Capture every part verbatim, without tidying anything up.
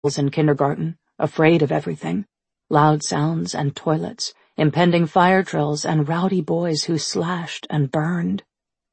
in kindergarten, afraid of everything. Loud sounds and toilets, impending fire drills and rowdy boys who slashed and burned.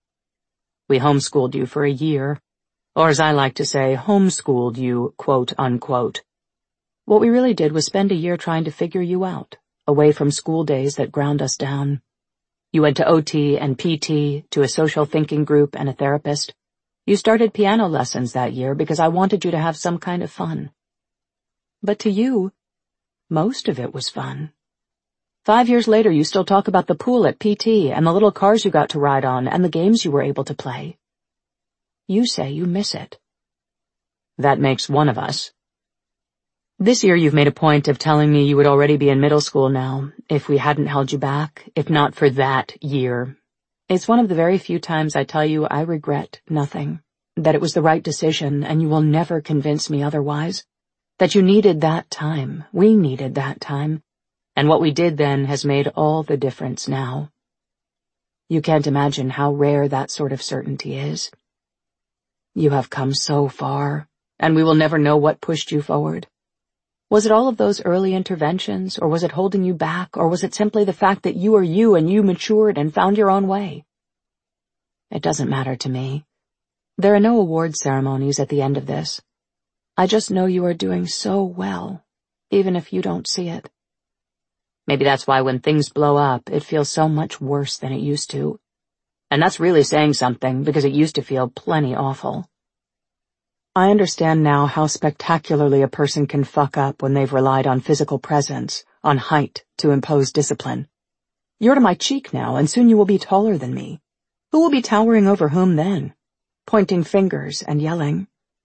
We homeschooled you for a year, or as I like to say, homeschooled you, quote unquote. What we really did was spend a year trying to figure you out, away from school days that ground us down. You went to O T and P T, to a social thinking group and a therapist. You started piano lessons that year because I wanted you to have some kind of fun. But to you, most of it was fun. Five years later, you still talk about the pool at P T and the little cars you got to ride on and the games you were able to play. You say you miss it. That makes one of us. This year you've made a point of telling me you would already be in middle school now, if we hadn't held you back, if not for that year. It's one of the very few times I tell you I regret nothing, that it was the right decision and you will never convince me otherwise, that you needed that time, we needed that time, and what we did then has made all the difference now. You can't imagine how rare that sort of certainty is. You have come so far, and we will never know what pushed you forward. Was it all of those early interventions, or was it holding you back, or was it simply the fact that you are you and you matured and found your own way? It doesn't matter to me. There are no award ceremonies at the end of this. I just know you are doing so well, even if you don't see it. Maybe that's why when things blow up, it feels so much worse than it used to. And that's really saying something, because it used to feel plenty awful. I understand now how spectacularly a person can fuck up when they've relied on physical presence, on height, to impose discipline. You're to my cheek now, and soon you will be taller than me. Who will be towering over whom then? Pointing fingers and yelling.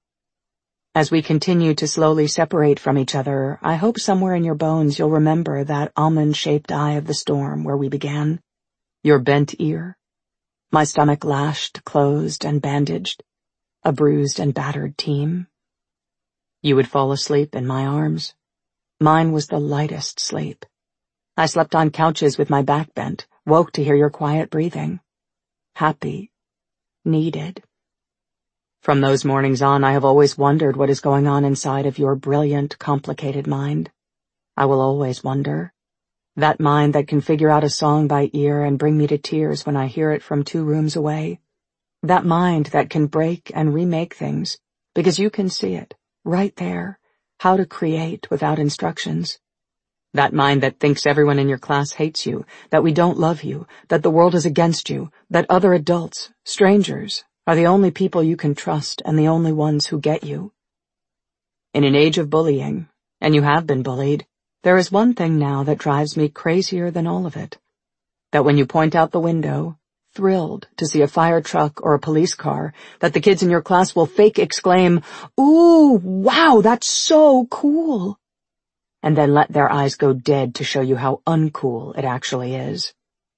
As we continue to slowly separate from each other, I hope somewhere in your bones you'll remember that almond-shaped eye of the storm where we began, your bent ear, my stomach lashed, closed, and bandaged, a bruised and battered team. You would fall asleep in my arms. Mine was the lightest sleep. I slept on couches with my back bent, woke to hear your quiet breathing. Happy. Needed. From those mornings on, I have always wondered what is going on inside of your brilliant, complicated mind. I will always wonder. That mind that can figure out a song by ear and bring me to tears when I hear it from two rooms away. That mind that can break and remake things, because you can see it, right there, how to create without instructions. That mind that thinks everyone in your class hates you, that we don't love you, that the world is against you, that other adults, strangers, are the only people you can trust and the only ones who get you. In an age of bullying, and you have been bullied, there is one thing now that drives me crazier than all of it. That when you point out the window, thrilled to see a fire truck or a police car, that the kids in your class will fake exclaim, "Ooh, wow, that's so cool," and then let their eyes go dead to show you how uncool it actually is.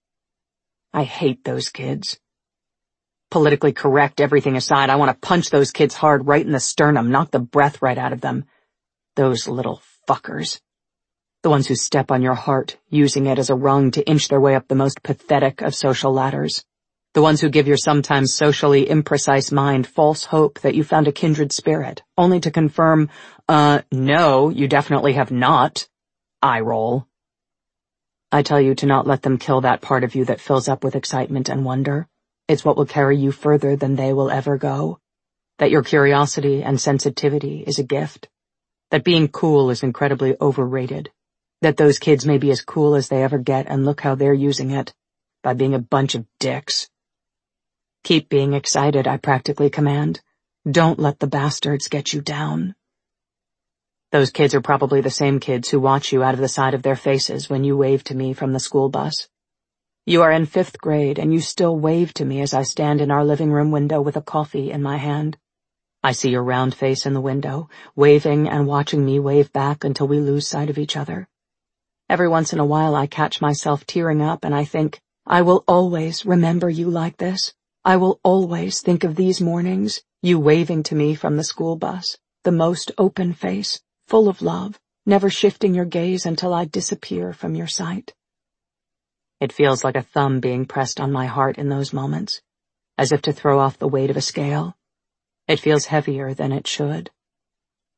I hate those kids. Politically correct everything aside, I want to punch those kids hard right in the sternum, knock the breath right out of them. Those little fuckers. The ones who step on your heart, using it as a rung to inch their way up the most pathetic of social ladders. The ones who give your sometimes socially imprecise mind false hope that you found a kindred spirit, only to confirm, uh, no, you definitely have not. Eye roll. I tell you to not let them kill that part of you that fills up with excitement and wonder. It's what will carry you further than they will ever go. That your curiosity and sensitivity is a gift. That being cool is incredibly overrated. That those kids may be as cool as they ever get, and look how they're using it, by being a bunch of dicks. Keep being excited, I practically command. Don't let the bastards get you down. Those kids are probably the same kids who watch you out of the side of their faces when you wave to me from the school bus. You are in fifth grade, and you still wave to me as I stand in our living room window with a coffee in my hand. I see your round face in the window, waving and watching me wave back until we lose sight of each other. Every once in a while I catch myself tearing up and I think, I will always remember you like this. I will always think of these mornings, you waving to me from the school bus, the most open face, full of love, never shifting your gaze until I disappear from your sight. It feels like a thumb being pressed on my heart in those moments, as if to throw off the weight of a scale. It feels heavier than it should.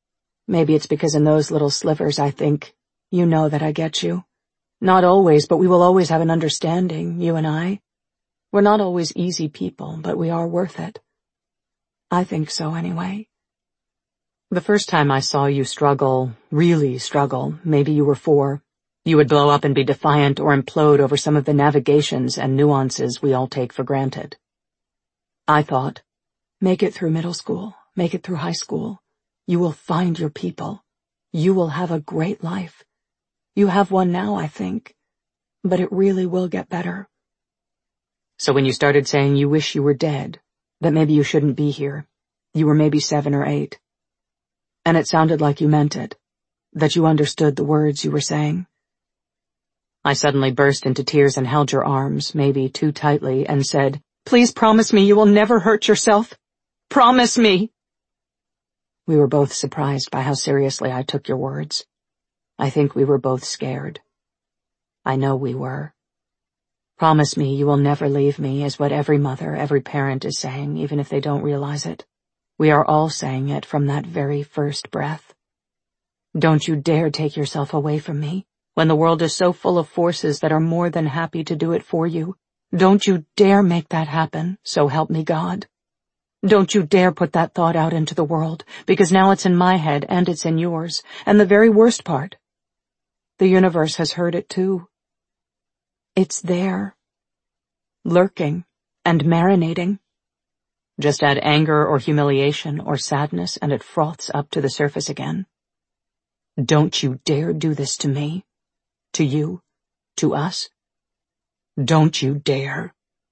Maybe it's because in those little slivers I think, you know that I get you. Not always, but we will always have an understanding, you and I. We're not always easy people, but we are worth it. I think so anyway. The first time I saw you struggle, really struggle, maybe you were four, you would blow up and be defiant or implode over some of the navigations and nuances we all take for granted. I thought, make it through middle school, make it through high school. You will find your people. You will have a great life. You have one now, I think, but it really will get better. So when you started saying you wish you were dead, that maybe you shouldn't be here, you were maybe seven or eight, and it sounded like you meant it, that you understood the words you were saying. I suddenly burst into tears and held your arms, maybe too tightly, and said, "Please promise me you will never hurt yourself. Promise me." We were both surprised by how seriously I took your words. I think we were both scared. I know we were. Promise me you will never leave me is what every mother, every parent is saying, even if they don't realize it. We are all saying it from that very first breath. Don't you dare take yourself away from me when the world is so full of forces that are more than happy to do it for you. Don't you dare make that happen, so help me God. Don't you dare put that thought out into the world, because now it's in my head and it's in yours, and the very worst part, the universe has heard it too. It's there, lurking and marinating. Just add anger or humiliation or sadness and it froths up to the surface again. Don't you dare do this to me, to you, to us. Don't you dare.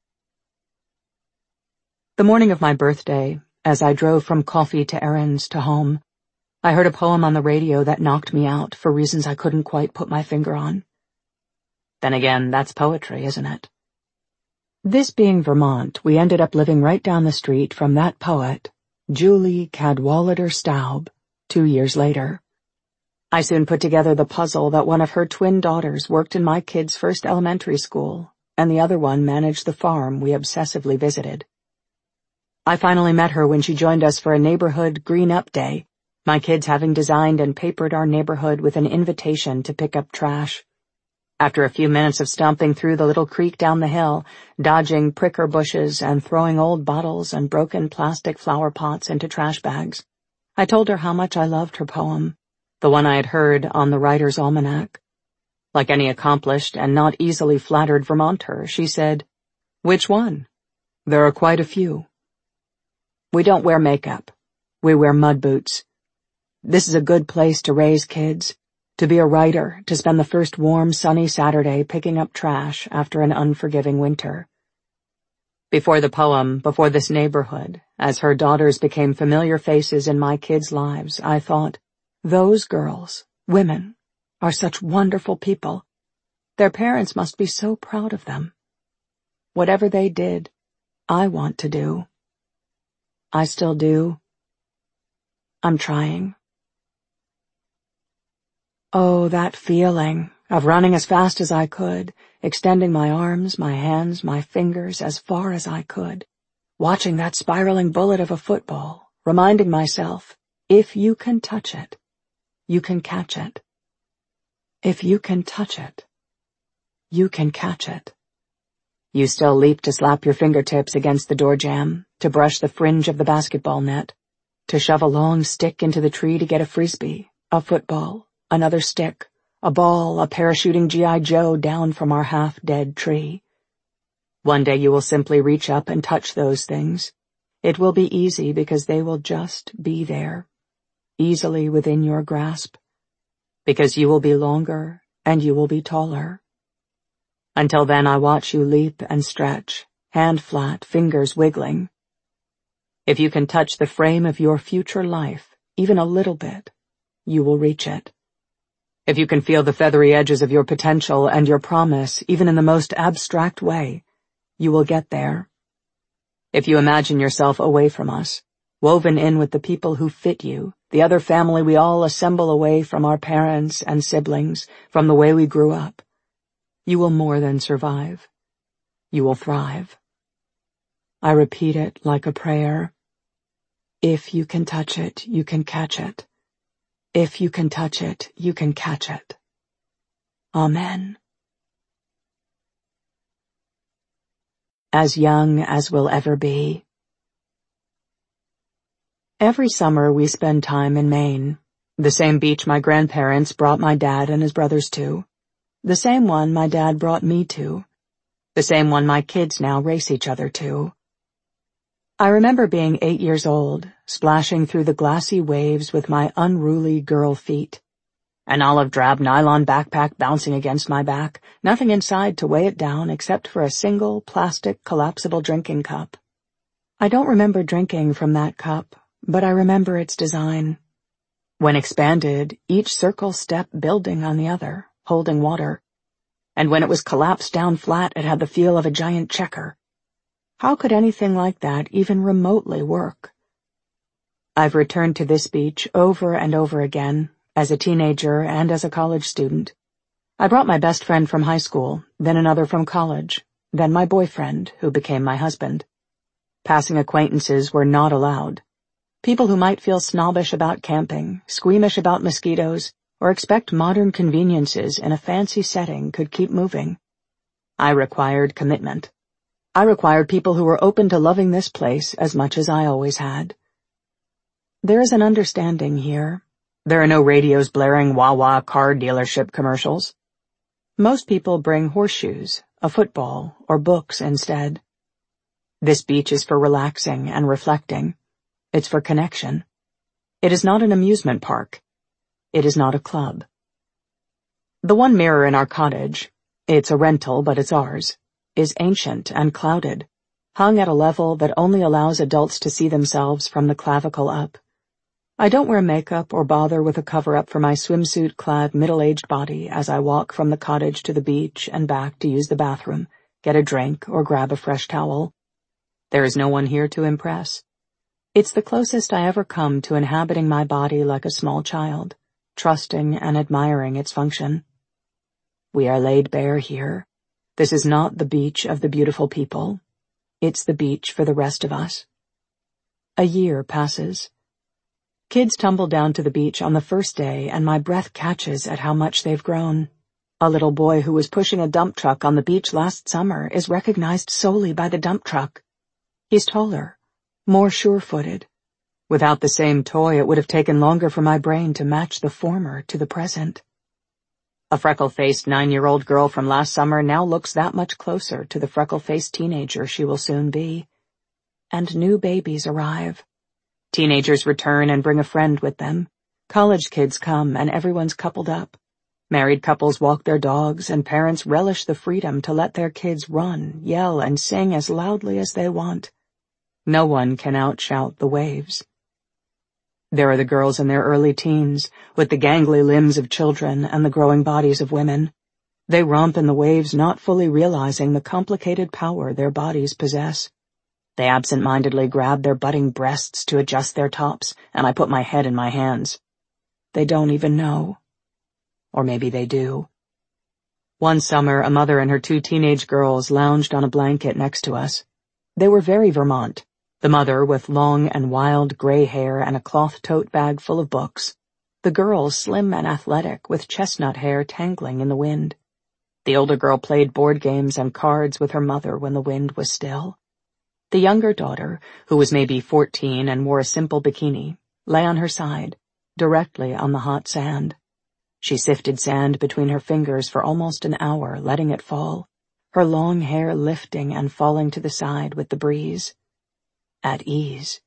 The morning of my birthday, as I drove from coffee to errands to home, I heard a poem on the radio that knocked me out for reasons I couldn't quite put my finger on. Then again, that's poetry, isn't it? This being Vermont, we ended up living right down the street from that poet, Julie Cadwallader Staub, two years later. I soon put together the puzzle that one of her twin daughters worked in my kid's first elementary school, and the other one managed the farm we obsessively visited. I finally met her when she joined us for a neighborhood green-up day, my kids having designed and papered our neighborhood with an invitation to pick up trash. After a few minutes of stomping through the little creek down the hill, dodging pricker bushes and throwing old bottles and broken plastic flower pots into trash bags, I told her how much I loved her poem, the one I had heard on the Writer's Almanac. Like any accomplished and not easily flattered Vermonter, she said, "Which one? There are quite a few." We don't wear makeup. We wear mud boots. This is a good place to raise kids, to be a writer, to spend the first warm, sunny Saturday picking up trash after an unforgiving winter. Before the poem, before this neighborhood, as her daughters became familiar faces in my kids' lives, I thought, those girls, women, are such wonderful people. Their parents must be so proud of them. Whatever they did, I want to do. I still do. I'm trying. Oh, that feeling of running as fast as I could, extending my arms, my hands, my fingers as far as I could, watching that spiraling bullet of a football, reminding myself, if you can touch it, you can catch it. If you can touch it, you can catch it. You still leap to slap your fingertips against the door jamb, to brush the fringe of the basketball net, to shove a long stick into the tree to get a frisbee, a football, another stick, a ball, a parachuting G I Joe down from our half-dead tree. One day you will simply reach up and touch those things. It will be easy because they will just be there, easily within your grasp, because you will be longer and you will be taller. Until then I watch you leap and stretch, hand flat, fingers wiggling. If you can touch the frame of your future life, even a little bit, you will reach it. If you can feel the feathery edges of your potential and your promise, even in the most abstract way, you will get there. If you imagine yourself away from us, woven in with the people who fit you, the other family we all assemble away from our parents and siblings, from the way we grew up, you will more than survive. You will thrive. I repeat it like a prayer. If you can touch it, you can catch it. If you can touch it, you can catch it. Amen. As young as we'll ever be. Every summer we spend time in Maine, the same beach my grandparents brought my dad and his brothers to, the same one my dad brought me to, the same one my kids now race each other to. I remember being eight years old, splashing through the glassy waves with my unruly girl feet, an olive drab nylon backpack bouncing against my back, nothing inside to weigh it down except for a single plastic collapsible drinking cup. I don't remember drinking from that cup, but I remember its design. When expanded, each circle step building on the other, holding water. And when it was collapsed down flat, it had the feel of a giant checker. How could anything like that even remotely work? I've returned to this beach over and over again, as a teenager and as a college student. I brought my best friend from high school, then another from college, then my boyfriend, who became my husband. Passing acquaintances were not allowed. People who might feel snobbish about camping, squeamish about mosquitoes, or expect modern conveniences in a fancy setting could keep moving. I required commitment. I required people who were open to loving this place as much as I always had. There is an understanding here. There are no radios blaring wah-wah car dealership commercials. Most people bring horseshoes, a football, or books instead. This beach is for relaxing and reflecting. It's for connection. It is not an amusement park. It is not a club. The one mirror in our cottage, it's a rental but it's ours, is ancient and clouded, hung at a level that only allows adults to see themselves from the clavicle up. I don't wear makeup or bother with a cover-up for my swimsuit-clad middle-aged body as I walk from the cottage to the beach and back to use the bathroom, get a drink, or grab a fresh towel. There is no one here to impress. It's the closest I ever come to inhabiting my body like a small child, trusting and admiring its function. We are laid bare here. This is not the beach of the beautiful people. It's the beach for the rest of us. A year passes. Kids tumble down to the beach on the first day, and my breath catches at how much they've grown. A little boy who was pushing a dump truck on the beach last summer is recognized solely by the dump truck. He's taller, more sure-footed. Without the same toy, it would have taken longer for my brain to match the former to the present. A freckle-faced nine-year-old girl from last summer now looks that much closer to the freckle-faced teenager she will soon be. And new babies arrive. Teenagers return and bring a friend with them. College kids come and everyone's coupled up. Married couples walk their dogs and parents relish the freedom to let their kids run, yell, and sing as loudly as they want. No one can outshout the waves. There are the girls in their early teens, with the gangly limbs of children and the growing bodies of women. They romp in the waves, not fully realizing the complicated power their bodies possess. They absent-mindedly grab their budding breasts to adjust their tops, and I put my head in my hands. They don't even know. Or maybe they do. One summer, a mother and her two teenage girls lounged on a blanket next to us. They were very Vermont, the mother with long and wild gray hair and a cloth tote bag full of books, the girls slim and athletic with chestnut hair tangling in the wind. The older girl played board games and cards with her mother when the wind was still. The younger daughter, who was maybe fourteen and wore a simple bikini, lay on her side, directly on the hot sand. She sifted sand between her fingers for almost an hour, letting it fall, her long hair lifting and falling to the side with the breeze. At ease.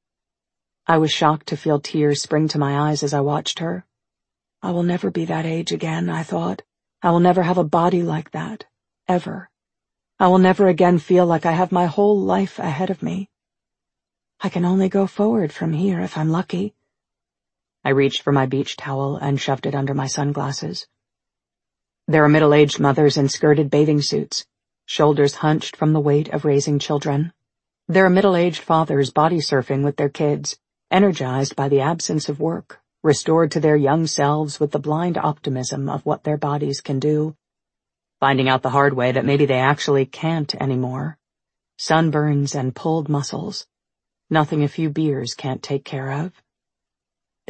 I was shocked to feel tears spring to my eyes as I watched her. I will never be that age again, I thought. I will never have a body like that, ever. I will never again feel like I have my whole life ahead of me. I can only go forward from here if I'm lucky. I reached for my beach towel and shoved it under my sunglasses. There are middle-aged mothers in skirted bathing suits, shoulders hunched from the weight of raising children. There are middle-aged fathers body surfing with their kids, energized by the absence of work, restored to their young selves with the blind optimism of what their bodies can do, finding out the hard way that maybe they actually can't anymore. Sunburns and pulled muscles. Nothing a few beers can't take care of.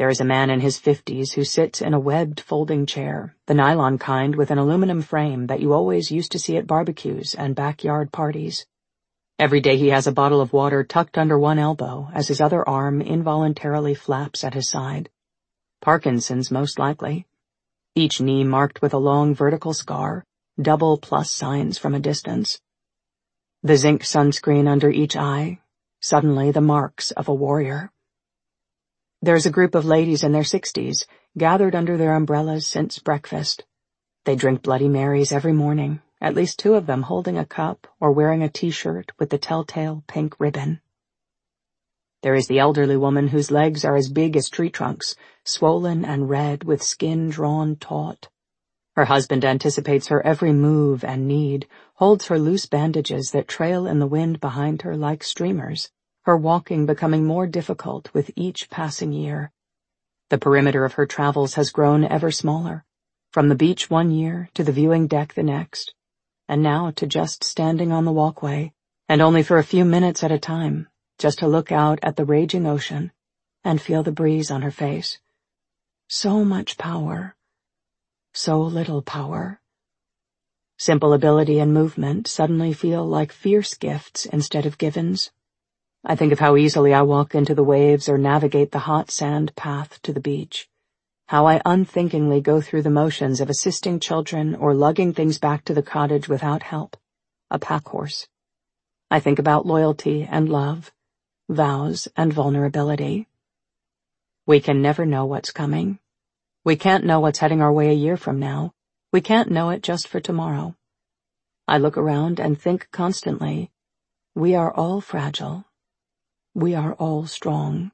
There is a man in his fifties who sits in a webbed folding chair, the nylon kind with an aluminum frame that you always used to see at barbecues and backyard parties. Every day he has a bottle of water tucked under one elbow as his other arm involuntarily flaps at his side. Parkinson's, most likely. Each knee marked with a long vertical scar, double plus signs from a distance. The zinc sunscreen under each eye, suddenly the marks of a warrior. There's a group of ladies in their sixties, gathered under their umbrellas since breakfast. They drink Bloody Marys every morning, at least two of them holding a cup or wearing a t-shirt with the telltale pink ribbon. There is the elderly woman whose legs are as big as tree trunks, swollen and red with skin drawn taut. Her husband anticipates her every move and need, holds her loose bandages that trail in the wind behind her like streamers, her walking becoming more difficult with each passing year. The perimeter of her travels has grown ever smaller, from the beach one year to the viewing deck the next, and now to just standing on the walkway, and only for a few minutes at a time, just to look out at the raging ocean and feel the breeze on her face. So much power. So little power. Simple ability and movement suddenly feel like fierce gifts instead of givens. I think of how easily I walk into the waves or navigate the hot sand path to the beach. How I unthinkingly go through the motions of assisting children or lugging things back to the cottage without help. A pack horse. I think about loyalty and love, vows and vulnerability. We can never know what's coming. We can't know what's heading our way a year from now. We can't know it just for tomorrow. I look around and think constantly, we are all fragile. We are all strong.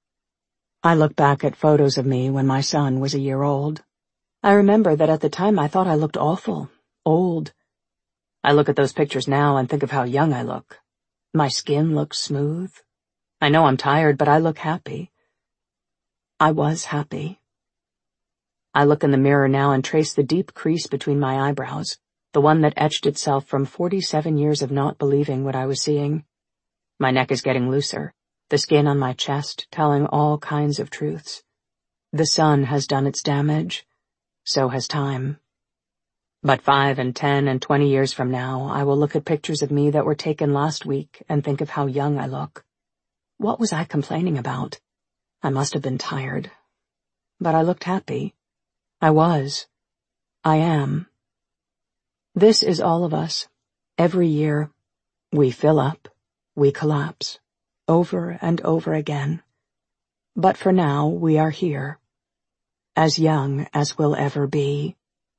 I look back at photos of me when my son was a year old. I remember that at the time I thought I looked awful, old. I look at those pictures now and think of how young I look. My skin looks smooth. I know I'm tired, but I look happy. I was happy. I look in the mirror now and trace the deep crease between my eyebrows, the one that etched itself from forty-seven years of not believing what I was seeing. My neck is getting looser, the skin on my chest telling all kinds of truths. The sun has done its damage. So has time. But five and ten and twenty years from now, I will look at pictures of me that were taken last week and think of how young I look. What was I complaining about? I must have been tired. But I looked happy. I was. I am. This is all of us. Every year, we fill up, we collapse, over and over again. But for now, we are here, as young as we'll ever be.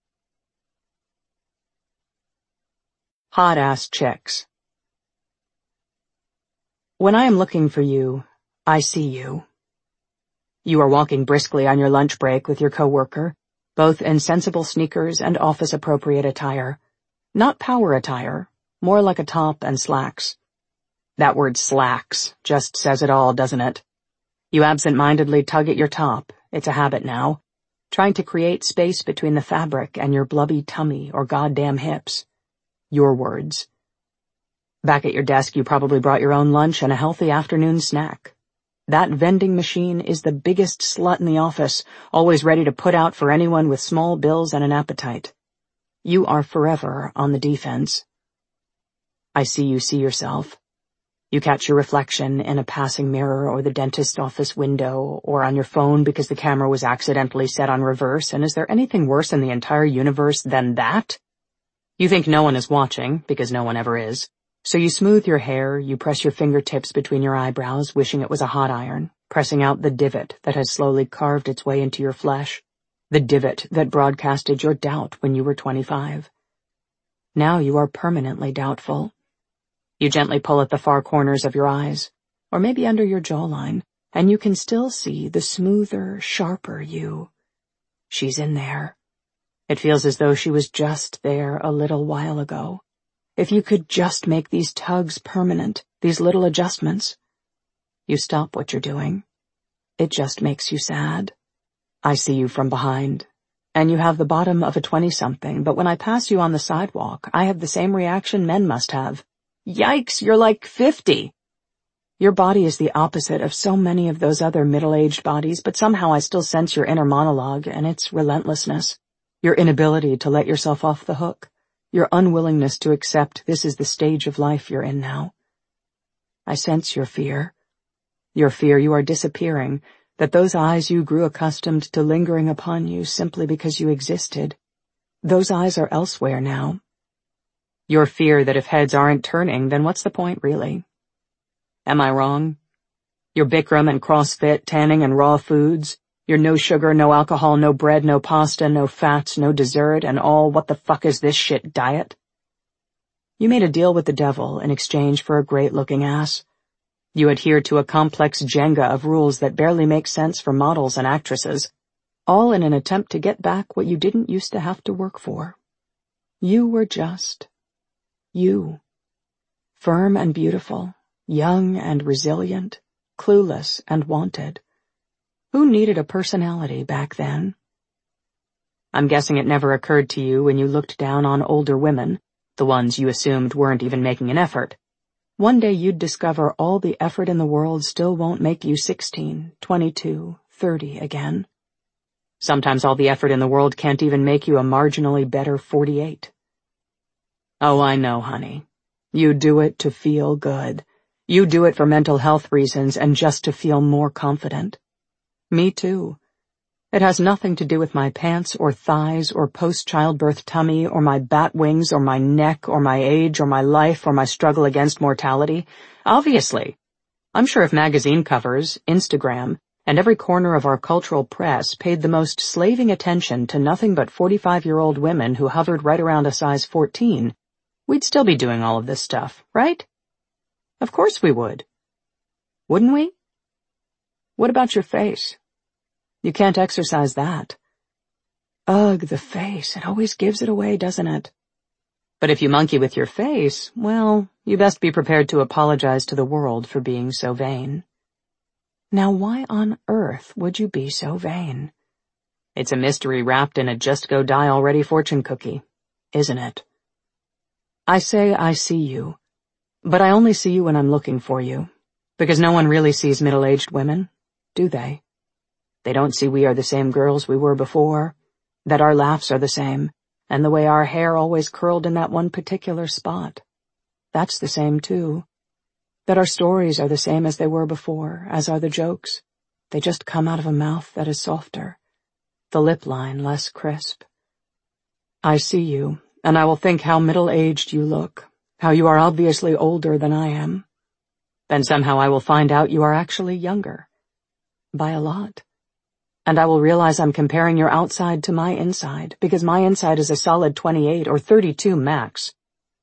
Hot-ass chicks. When I am looking for you, I see you. You are walking briskly on your lunch break with your coworker, both in sensible sneakers and office-appropriate attire. Not power attire, more like a top and slacks. That word slacks just says it all, doesn't it? You absent-mindedly tug at your top, it's a habit now, trying to create space between the fabric and your blubby tummy or goddamn hips. Your words. Back at your desk you probably brought your own lunch and a healthy afternoon snack. That vending machine is the biggest slut in the office, always ready to put out for anyone with small bills and an appetite. You are forever on the defense. I see you see yourself. You catch your reflection in a passing mirror or the dentist's office window or on your phone because the camera was accidentally set on reverse, and is there anything worse in the entire universe than that? You think no one is watching, because no one ever is. So you smooth your hair, you press your fingertips between your eyebrows, wishing it was a hot iron, pressing out the divot that has slowly carved its way into your flesh, the divot that broadcasted your doubt when you were twenty-five. Now you are permanently doubtful. You gently pull at the far corners of your eyes, or maybe under your jawline, and you can still see the smoother, sharper you. She's in there. It feels as though she was just there a little while ago. If you could just make these tugs permanent, these little adjustments. You stop what you're doing. It just makes you sad. I see you from behind, and you have the bottom of a twenty-something, but when I pass you on the sidewalk, I have the same reaction men must have. Yikes, you're like fifty. Your body is the opposite of so many of those other middle-aged bodies, but somehow I still sense your inner monologue and its relentlessness, your inability to let yourself off the hook, your unwillingness to accept this is the stage of life you're in now. I sense your fear. Your fear you are disappearing, that those eyes you grew accustomed to lingering upon you simply because you existed, those eyes are elsewhere now. Your fear that if heads aren't turning, then what's the point, really? Am I wrong? Your Bikram and CrossFit, tanning and raw foods, your no sugar, no alcohol, no bread, no pasta, no fats, no dessert, and all what the fuck is this shit diet? You made a deal with the devil in exchange for a great-looking ass. You adhere to a complex Jenga of rules that barely make sense for models and actresses, all in an attempt to get back what you didn't used to have to work for. You were just you. Firm and beautiful, young and resilient, clueless and wanted. Who needed a personality back then? I'm guessing it never occurred to you when you looked down on older women, the ones you assumed weren't even making an effort. One day you'd discover all the effort in the world still won't make you sixteen, twenty-two, thirty again. Sometimes all the effort in the world can't even make you a marginally better forty-eight. Oh, I know, honey. You do it to feel good. You do it for mental health reasons and just to feel more confident. Me too. It has nothing to do with my pants or thighs or post-childbirth tummy or my bat wings or my neck or my age or my life or my struggle against mortality. Obviously. I'm sure if magazine covers, Instagram, and every corner of our cultural press paid the most slaving attention to nothing but forty-five-year-old women who hovered right around a size fourteen, we'd still be doing all of this stuff, right? Of course we would. Wouldn't we? What about your face? You can't exercise that. Ugh, the face, it always gives it away, doesn't it? But if you monkey with your face, well, you best be prepared to apologize to the world for being so vain. Now why on earth would you be so vain? It's a mystery wrapped in a just-go-die-already fortune cookie, isn't it? I say I see you, but I only see you when I'm looking for you, because no one really sees middle-aged women, do they? They don't see we are the same girls we were before, that our laughs are the same, and the way our hair always curled in that one particular spot. That's the same, too. That our stories are the same as they were before, as are the jokes. They just come out of a mouth that is softer, the lip line less crisp. I see you, and I will think how middle-aged you look, how you are obviously older than I am. Then somehow I will find out you are actually younger. By a lot. And I will realize I'm comparing your outside to my inside, because my inside is a solid twenty-eight or thirty-two max.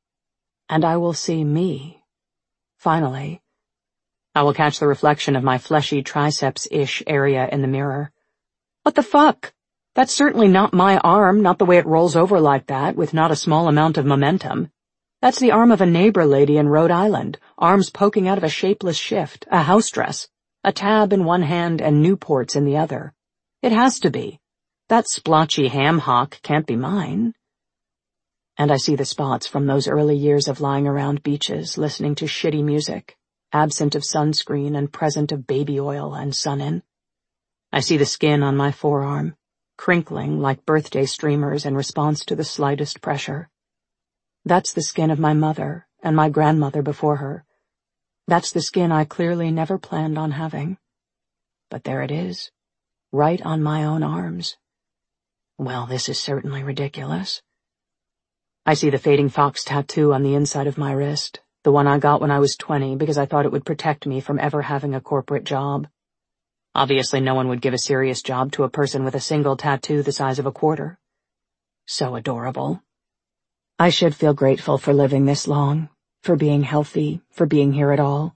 And I will see me. Finally. I will catch the reflection of my fleshy triceps-ish area in the mirror. What the fuck? That's certainly not my arm, not the way it rolls over like that, with not a small amount of momentum. That's the arm of a neighbor lady in Rhode Island, arms poking out of a shapeless shift, a house dress, a tab in one hand and Newports in the other. It has to be. That splotchy ham hock can't be mine. And I see the spots from those early years of lying around beaches, listening to shitty music, absent of sunscreen and present of baby oil and sun-in. I see the skin on my forearm, crinkling like birthday streamers in response to the slightest pressure. That's the skin of my mother and my grandmother before her. That's the skin I clearly never planned on having. But there it is. Right on my own arms. Well, this is certainly ridiculous. I see the fading fox tattoo on the inside of my wrist, the one I got when I was twenty because I thought it would protect me from ever having a corporate job. Obviously no one would give a serious job to a person with a single tattoo the size of a quarter. So adorable. I should feel grateful for living this long, for being healthy, for being here at all.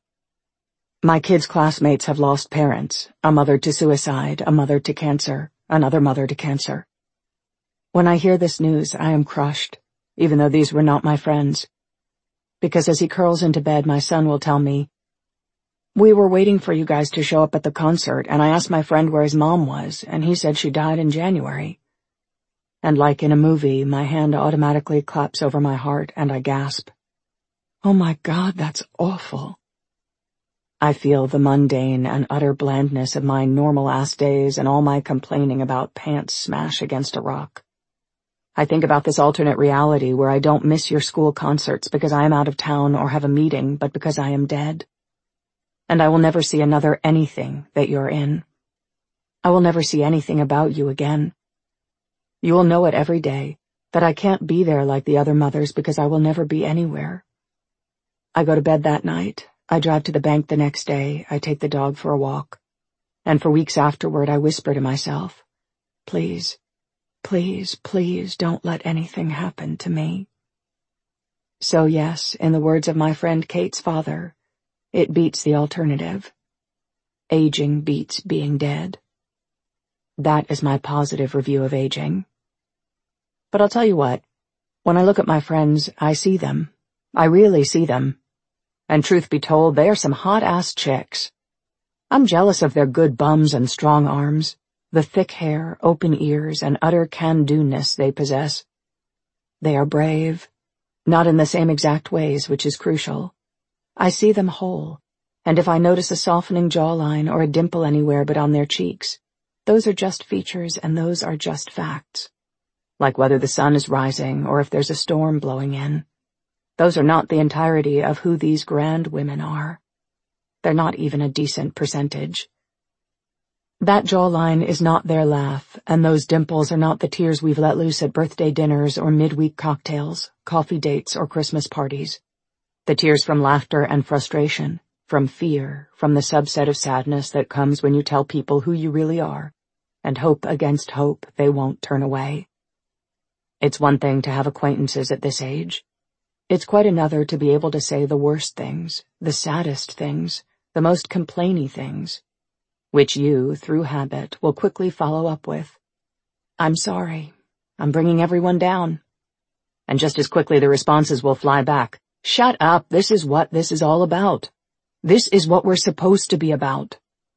My kids' classmates have lost parents, a mother to suicide, a mother to cancer, another mother to cancer. When I hear this news, I am crushed, even though these were not my friends. Because as he curls into bed, my son will tell me, "We were waiting for you guys to show up at the concert, and I asked my friend where his mom was, and he said she died in January." And like in a movie, my hand automatically claps over my heart, and I gasp. Oh my God, that's awful. I feel the mundane and utter blandness of my normal-ass days and all my complaining about pants smash against a rock. I think about this alternate reality where I don't miss your school concerts because I am out of town or have a meeting, but because I am dead. And I will never see another anything that you're in. I will never see anything about you again. You will know it every day, that I can't be there like the other mothers because I will never be anywhere. I go to bed that night, I drive to the bank the next day, I take the dog for a walk, and for weeks afterward I whisper to myself, please, please, please don't let anything happen to me. So yes, in the words of my friend Kate's father, it beats the alternative. Aging beats being dead. That is my positive review of aging. But I'll tell you what, when I look at my friends, I see them. I really see them. And truth be told, they are some hot-ass chicks. I'm jealous of their good bums and strong arms, the thick hair, open ears, and utter can-do-ness they possess. They are brave, not in the same exact ways, which is crucial. I see them whole, and if I notice a softening jawline or a dimple anywhere but on their cheeks, those are just features and those are just facts. Like whether the sun is rising or if there's a storm blowing in. Those are not the entirety of who these grand women are. They're not even a decent percentage. That jawline is not their laugh, and those dimples are not the tears we've let loose at birthday dinners or midweek cocktails, coffee dates, or Christmas parties. The tears from laughter and frustration, from fear, from the subset of sadness that comes when you tell people who you really are, and hope against hope they won't turn away. It's one thing to have acquaintances at this age. It's quite another to be able to say the worst things, the saddest things, the most complainy things, which you, through habit, will quickly follow up with, I'm sorry, I'm bringing everyone down. And just as quickly the responses will fly back, shut up, this is what this is all about. This is what we're supposed to be about.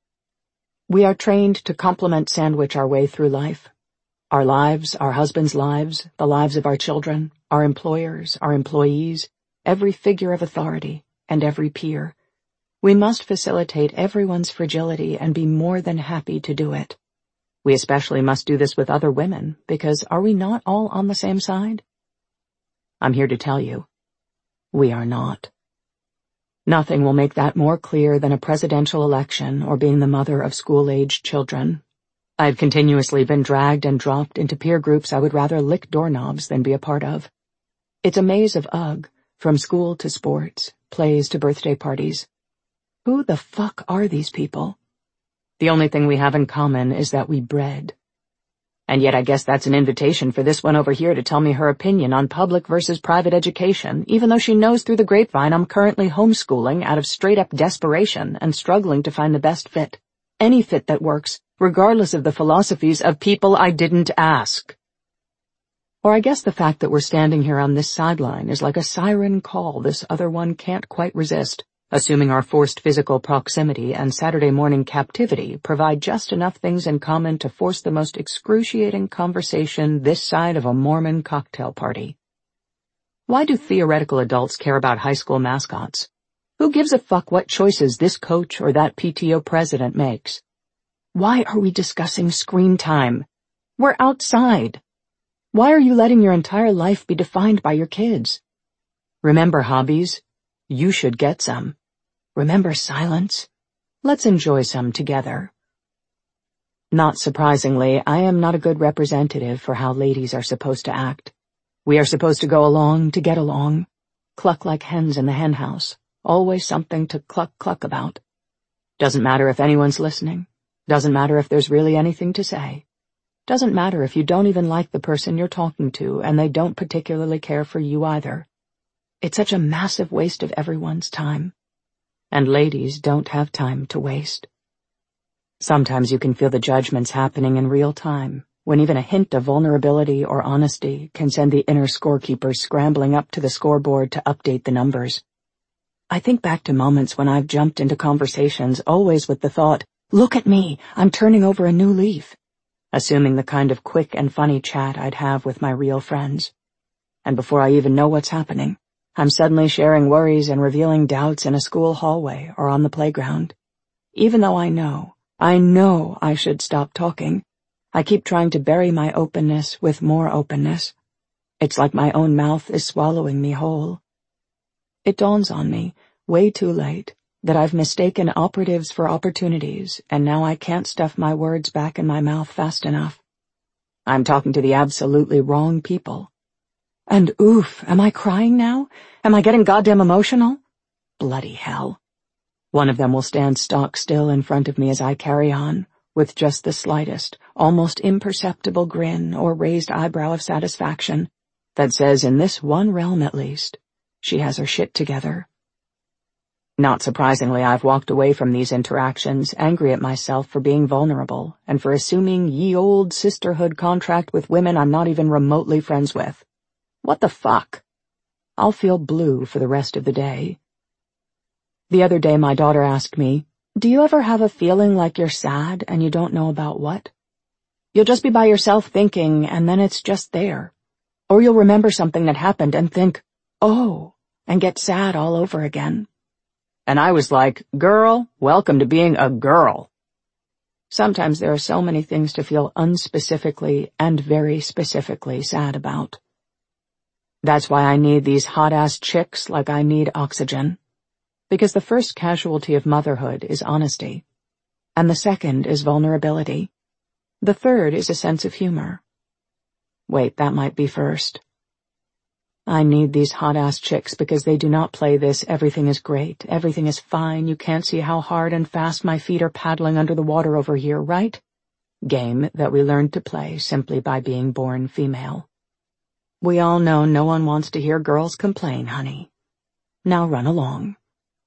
We are trained to compliment sandwich our way through life. Our lives, our husbands' lives, the lives of our children, our employers, our employees, every figure of authority, and every peer. We must facilitate everyone's fragility and be more than happy to do it. We especially must do this with other women, because are we not all on the same side? I'm here to tell you, we are not. Nothing will make that more clear than a presidential election or being the mother of school-aged children. I've continuously been dragged and dropped into peer groups I would rather lick doorknobs than be a part of. It's a maze of ugh, from school to sports, plays to birthday parties. Who the fuck are these people? The only thing we have in common is that we bred. And yet I guess that's an invitation for this one over here to tell me her opinion on public versus private education, even though she knows through the grapevine I'm currently homeschooling out of straight-up desperation and struggling to find the best fit. Any fit that works, regardless of the philosophies of people I didn't ask. Or I guess the fact that we're standing here on this sideline is like a siren call this other one can't quite resist, assuming our forced physical proximity and Saturday morning captivity provide just enough things in common to force the most excruciating conversation this side of a Mormon cocktail party. Why do theoretical adults care about high school mascots? Who gives a fuck what choices this coach or that P T O president makes? Why are we discussing screen time? We're outside. Why are you letting your entire life be defined by your kids? Remember hobbies? You should get some. Remember silence? Let's enjoy some together. Not surprisingly, I am not a good representative for how ladies are supposed to act. We are supposed to go along to get along, cluck like hens in the henhouse, always something to cluck cluck about. Doesn't matter if anyone's listening. Doesn't matter if there's really anything to say. Doesn't matter if you don't even like the person you're talking to and they don't particularly care for you either. It's such a massive waste of everyone's time. And ladies don't have time to waste. Sometimes you can feel the judgments happening in real time, when even a hint of vulnerability or honesty can send the inner scorekeeper scrambling up to the scoreboard to update the numbers. I think back to moments when I've jumped into conversations always with the thought, look at me, I'm turning over a new leaf, assuming the kind of quick and funny chat I'd have with my real friends. And before I even know what's happening, I'm suddenly sharing worries and revealing doubts in a school hallway or on the playground. Even though I know, I know I should stop talking, I keep trying to bury my openness with more openness. It's like my own mouth is swallowing me whole. It dawns on me, way too late, that I've mistaken operatives for opportunities, and now I can't stuff my words back in my mouth fast enough. I'm talking to the absolutely wrong people. And oof, am I crying now? Am I getting goddamn emotional? Bloody hell. One of them will stand stock still in front of me as I carry on, with just the slightest, almost imperceptible grin or raised eyebrow of satisfaction that says, in this one realm at least, she has her shit together. Not surprisingly, I've walked away from these interactions, angry at myself for being vulnerable and for assuming ye old sisterhood contract with women I'm not even remotely friends with. What the fuck? I'll feel blue for the rest of the day. The other day my daughter asked me, "Do you ever have a feeling like you're sad and you don't know about what? You'll just be by yourself thinking and then it's just there. Or you'll remember something that happened and think, oh, and get sad all over again." And I was like, girl, welcome to being a girl. Sometimes there are so many things to feel unspecifically and very specifically sad about. That's why I need these hot-ass chicks like I need oxygen. Because the first casualty of motherhood is honesty, and the second is vulnerability. The third is a sense of humor. Wait, that might be first. I need these hot-ass chicks because they do not play this everything is great, everything is fine, you can't see how hard and fast my feet are paddling under the water over here, right? Game that we learned to play simply by being born female. We all know no one wants to hear girls complain, honey. Now run along.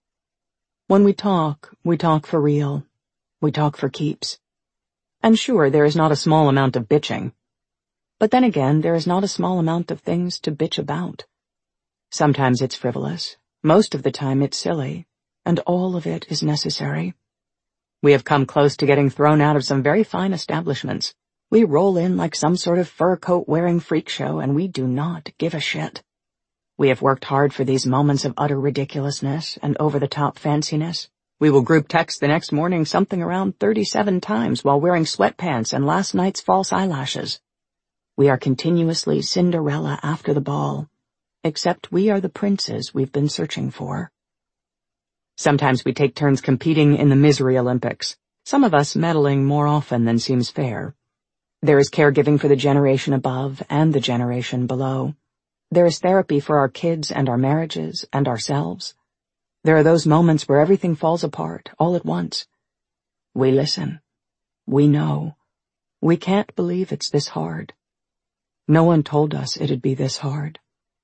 When we talk, we talk for real. We talk for keeps. And sure, there is not a small amount of bitching. But then again, there is not a small amount of things to bitch about. Sometimes it's frivolous. Most of the time it's silly. And all of it is necessary. We have come close to getting thrown out of some very fine establishments. We roll in like some sort of fur coat wearing freak show, and we do not give a shit. We have worked hard for these moments of utter ridiculousness and over-the-top fanciness. We will group text the next morning something around thirty-seven times while wearing sweatpants and last night's false eyelashes. We are continuously Cinderella after the ball, except we are the princes we've been searching for. Sometimes we take turns competing in the Misery Olympics, some of us medaling more often than seems fair. There is caregiving for the generation above and the generation below. There is therapy for our kids and our marriages and ourselves. There are those moments where everything falls apart all at once. We listen. We know. We can't believe it's this hard. No one told us it'd be this hard.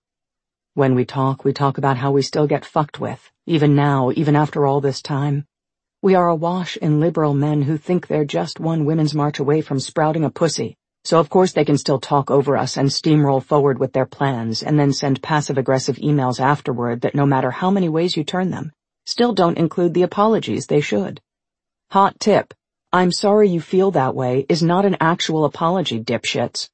When we talk, we talk about how we still get fucked with, even now, even after all this time. We are awash in liberal men who think they're just one women's march away from sprouting a pussy, so of course they can still talk over us and steamroll forward with their plans and then send passive-aggressive emails afterward that no matter how many ways you turn them, still don't include the apologies they should. Hot tip, "I'm sorry you feel that way" is not an actual apology, dipshits.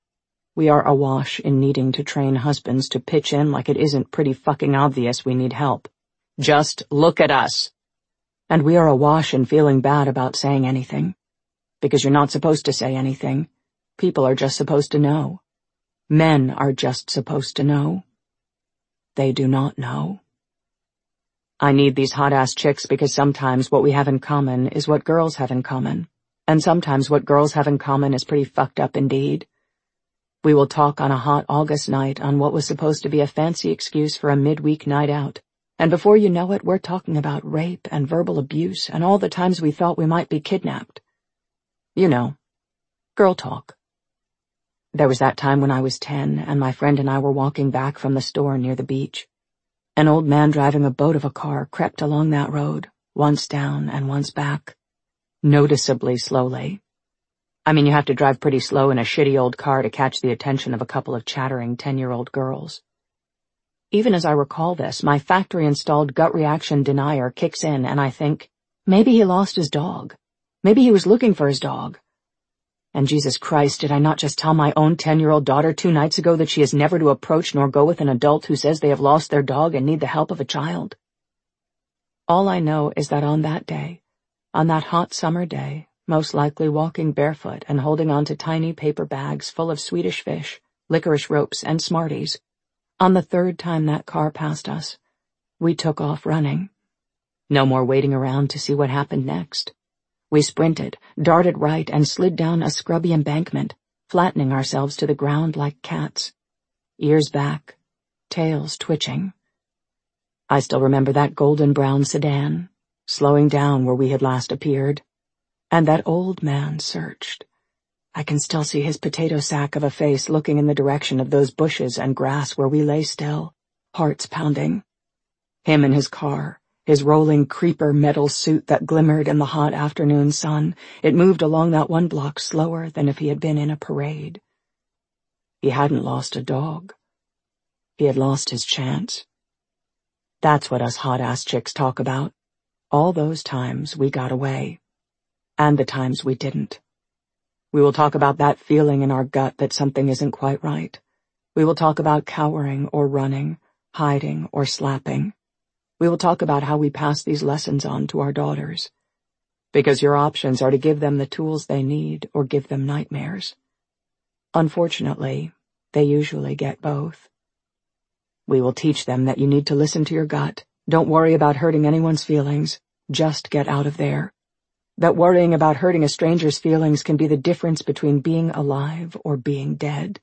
We are awash in needing to train husbands to pitch in like it isn't pretty fucking obvious we need help. Just look at us. And we are awash in feeling bad about saying anything. Because you're not supposed to say anything. People are just supposed to know. Men are just supposed to know. They do not know. I need these hot-ass chicks because sometimes what we have in common is what girls have in common. And sometimes what girls have in common is pretty fucked up indeed. We will talk on a hot August night on what was supposed to be a fancy excuse for a midweek night out. And before you know it, we're talking about rape and verbal abuse and all the times we thought we might be kidnapped. You know, girl talk. There was that time when I was ten and my friend and I were walking back from the store near the beach. An old man driving a boat of a car crept along that road, once down and once back, noticeably slowly. I mean, you have to drive pretty slow in a shitty old car to catch the attention of a couple of chattering ten-year-old girls. Even as I recall this, my factory-installed gut reaction denier kicks in and I think, maybe he lost his dog. Maybe he was looking for his dog. And Jesus Christ, did I not just tell my own ten-year-old daughter two nights ago that she is never to approach nor go with an adult who says they have lost their dog and need the help of a child? All I know is that on that day, on that hot summer day, most likely walking barefoot and holding on to tiny paper bags full of Swedish fish, licorice ropes, and Smarties, on the third time that car passed us, we took off running. No more waiting around to see what happened next. We sprinted, darted right, and slid down a scrubby embankment, flattening ourselves to the ground like cats. Ears back, tails twitching. I still remember that golden-brown sedan, slowing down where we had last appeared. And that old man searched. I can still see his potato sack of a face looking in the direction of those bushes and grass where we lay still, hearts pounding. Him in his car, his rolling creeper metal suit that glimmered in the hot afternoon sun. It moved along that one block slower than if he had been in a parade. He hadn't lost a dog. He had lost his chance. That's what us hot-ass chicks talk about. All those times we got away. And the times we didn't. We will talk about that feeling in our gut that something isn't quite right. We will talk about cowering or running, hiding or slapping. We will talk about how we pass these lessons on to our daughters. Because your options are to give them the tools they need or give them nightmares. Unfortunately, they usually get both. We will teach them that you need to listen to your gut. Don't worry about hurting anyone's feelings. Just get out of there. That worrying about hurting a stranger's feelings can be the difference between being alive or being dead.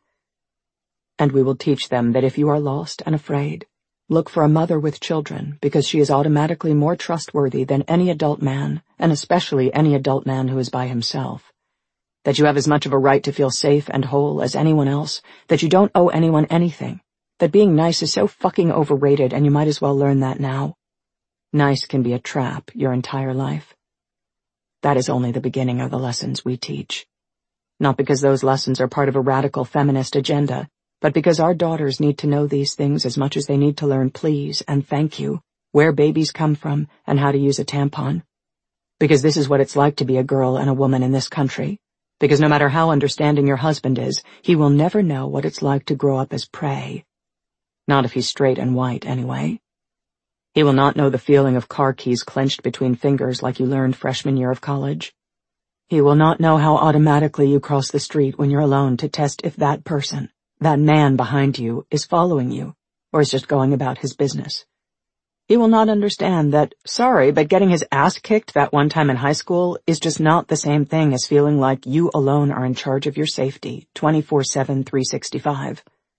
And we will teach them that if you are lost and afraid, look for a mother with children because she is automatically more trustworthy than any adult man, and especially any adult man who is by himself. That you have as much of a right to feel safe and whole as anyone else, that you don't owe anyone anything, that being nice is so fucking overrated and you might as well learn that now. Nice can be a trap your entire life. That is only the beginning of the lessons we teach. Not because those lessons are part of a radical feminist agenda, but because our daughters need to know these things as much as they need to learn please and thank you, where babies come from, and how to use a tampon. Because this is what it's like to be a girl and a woman in this country. Because no matter how understanding your husband is, he will never know what it's like to grow up as prey. Not if he's straight and white, anyway. He will not know the feeling of car keys clenched between fingers like you learned freshman year of college. He will not know how automatically you cross the street when you're alone to test if that person, that man behind you, is following you, or is just going about his business. He will not understand that, sorry, but getting his ass kicked that one time in high school is just not the same thing as feeling like you alone are in charge of your safety, twenty-four seven, three sixty-five.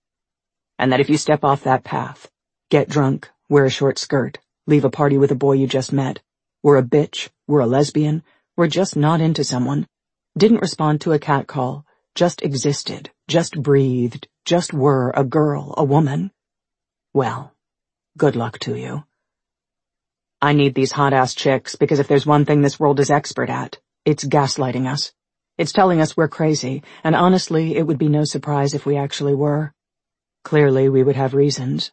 And that if you step off that path, get drunk, wear a short skirt, leave a party with a boy you just met, were a bitch, were a lesbian, were just not into someone, didn't respond to a catcall, just existed, just breathed, just were a girl, a woman, well, good luck to you. I need these hot-ass chicks because if there's one thing this world is expert at, it's gaslighting us. It's telling us we're crazy, and honestly, it would be no surprise if we actually were. Clearly, we would have reasons.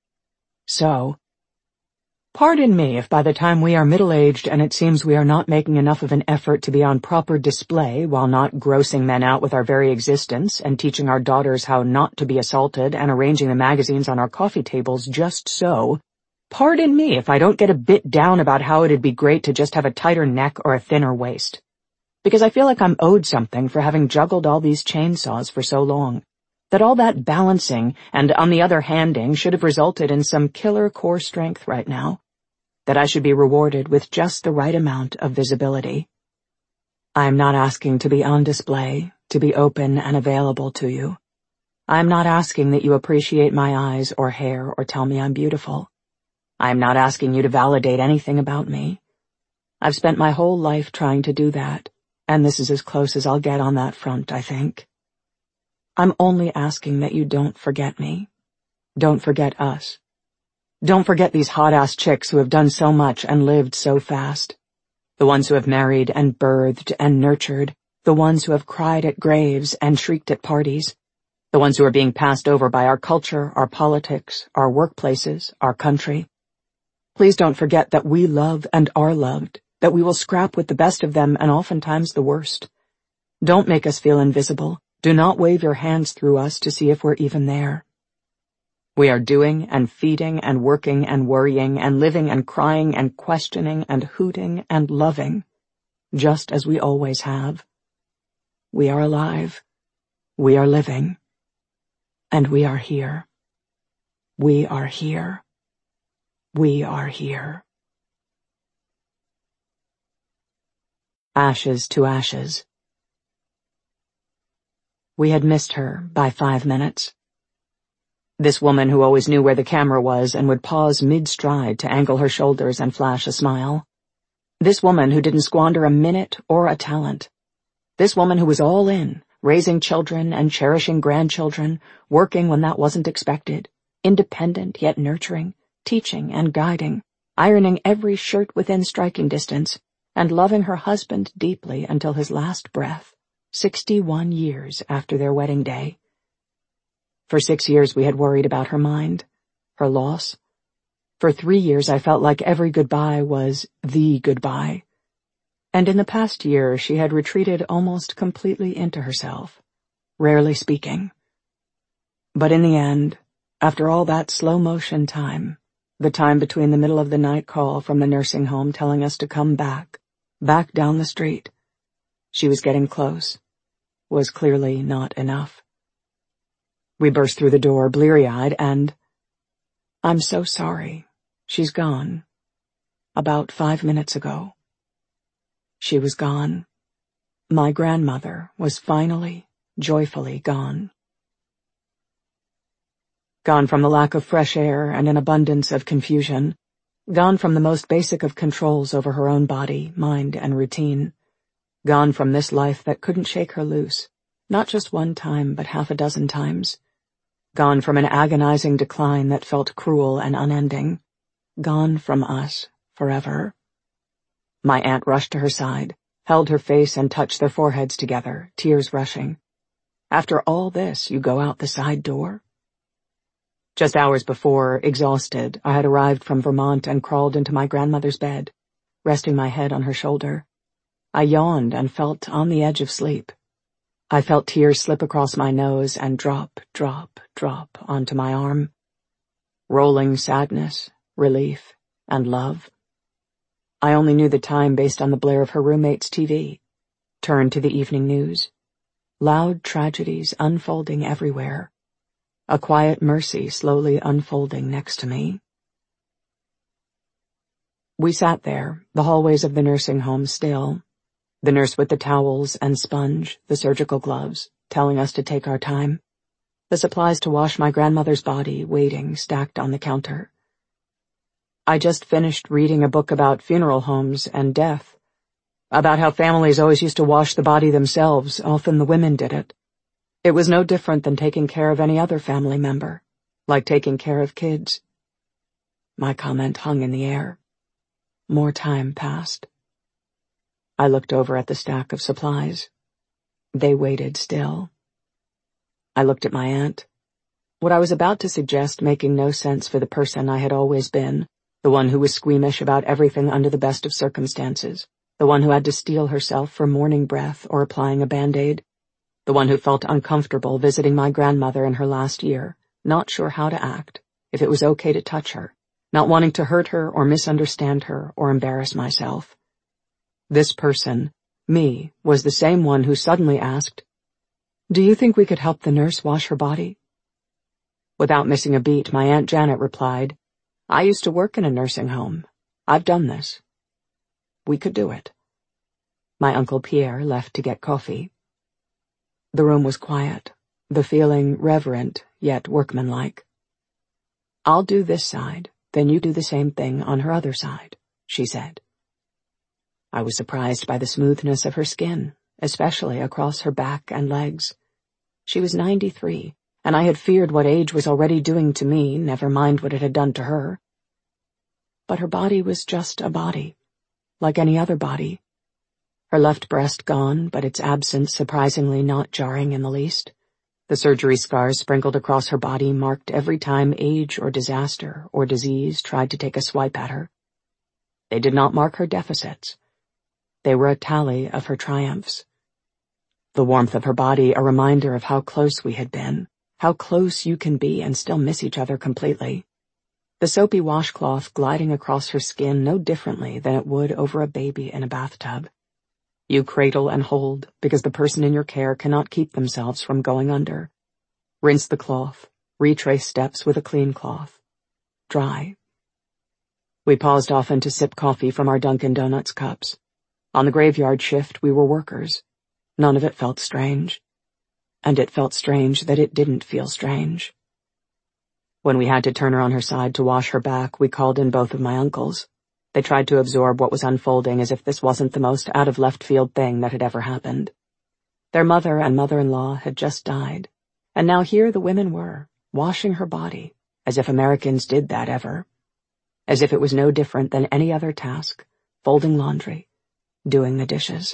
So, pardon me if by the time we are middle-aged and it seems we are not making enough of an effort to be on proper display while not grossing men out with our very existence and teaching our daughters how not to be assaulted and arranging the magazines on our coffee tables just so, pardon me if I don't get a bit down about how it'd be great to just have a tighter neck or a thinner waist. Because I feel like I'm owed something for having juggled all these chainsaws for so long. That all that balancing and on the other handing should have resulted in some killer core strength right now. That I should be rewarded with just the right amount of visibility. I am not asking to be on display, to be open and available to you. I am not asking that you appreciate my eyes or hair or tell me I'm beautiful. I am not asking you to validate anything about me. I've spent my whole life trying to do that, and this is as close as I'll get on that front, I think. I'm only asking that you don't forget me. Don't forget us. Don't forget these hot-ass chicks who have done so much and lived so fast. The ones who have married and birthed and nurtured. The ones who have cried at graves and shrieked at parties. The ones who are being passed over by our culture, our politics, our workplaces, our country. Please don't forget that we love and are loved, that we will scrap with the best of them and oftentimes the worst. Don't make us feel invisible. Do not wave your hands through us to see if we're even there. We are doing and feeding and working and worrying and living and crying and questioning and hooting and loving, just as we always have. We are alive. We are living. And we are here. We are here. We are here. Ashes to ashes. We had missed her by five minutes. This woman who always knew where the camera was and would pause mid-stride to angle her shoulders and flash a smile. This woman who didn't squander a minute or a talent. This woman who was all in, raising children and cherishing grandchildren, working when that wasn't expected, independent yet nurturing, teaching and guiding, ironing every shirt within striking distance, and loving her husband deeply until his last breath, sixty-one years after their wedding day. For six years we had worried about her mind, her loss. For three years I felt like every goodbye was the goodbye. And in the past year she had retreated almost completely into herself, rarely speaking. But in the end, after all that slow-motion time, the time between the middle of the night call from the nursing home telling us to come back, back down the street, she was getting close, was clearly not enough. We burst through the door, bleary-eyed, and, "I'm so sorry. She's gone. About five minutes ago." She was gone. My grandmother was finally, joyfully gone. Gone from the lack of fresh air and an abundance of confusion. Gone from the most basic of controls over her own body, mind, and routine. Gone from this life that couldn't shake her loose, not just one time but half a dozen times. Gone from an agonizing decline that felt cruel and unending. Gone from us forever. My aunt rushed to her side, held her face and touched their foreheads together, tears rushing. "After all this, you go out the side door?" Just hours before, exhausted, I had arrived from Vermont and crawled into my grandmother's bed, resting my head on her shoulder. I yawned and felt on the edge of sleep. I felt tears slip across my nose and drop, drop, drop onto my arm. Rolling sadness, relief, and love. I only knew the time based on the blare of her roommate's T V. Turned to the evening news. Loud tragedies unfolding everywhere. A quiet mercy slowly unfolding next to me. We sat there, the hallways of the nursing home still. The nurse with the towels and sponge, the surgical gloves, telling us to take our time. The supplies to wash my grandmother's body waiting, stacked on the counter. I just finished reading a book about funeral homes and death. About how families always used to wash the body themselves, often the women did it. It was no different than taking care of any other family member, like taking care of kids. My comment hung in the air. More time passed. I looked over at the stack of supplies. They waited still. I looked at my aunt. What I was about to suggest making no sense for the person I had always been, the one who was squeamish about everything under the best of circumstances, the one who had to steel herself for morning breath or applying a Band-Aid, the one who felt uncomfortable visiting my grandmother in her last year, not sure how to act, if it was okay to touch her, not wanting to hurt her or misunderstand her or embarrass myself. This person, me, was the same one who suddenly asked, "Do you think we could help the nurse wash her body?" Without missing a beat, my Aunt Janet replied, "I used to work in a nursing home. I've done this. We could do it." My Uncle Pierre left to get coffee. The room was quiet, the feeling reverent yet workmanlike. "I'll do this side, then you do the same thing on her other side," she said. I was surprised by the smoothness of her skin, especially across her back and legs. She was ninety-three, and I had feared what age was already doing to me, never mind what it had done to her. But her body was just a body, like any other body. Her left breast gone, but its absence surprisingly not jarring in the least. The surgery scars sprinkled across her body marked every time age or disaster or disease tried to take a swipe at her. They did not mark her deficits. They were a tally of her triumphs. The warmth of her body a reminder of how close we had been, how close you can be and still miss each other completely. The soapy washcloth gliding across her skin no differently than it would over a baby in a bathtub. You cradle and hold because the person in your care cannot keep themselves from going under. Rinse the cloth, retrace steps with a clean cloth. Dry. We paused often to sip coffee from our Dunkin' Donuts cups. On the graveyard shift, we were workers. None of it felt strange. And it felt strange that it didn't feel strange. When we had to turn her on her side to wash her back, we called in both of my uncles. They tried to absorb what was unfolding as if this wasn't the most out-of-left-field thing that had ever happened. Their mother and mother-in-law had just died, and now here the women were, washing her body, as if Americans did that ever. As if it was no different than any other task, folding laundry, doing the dishes.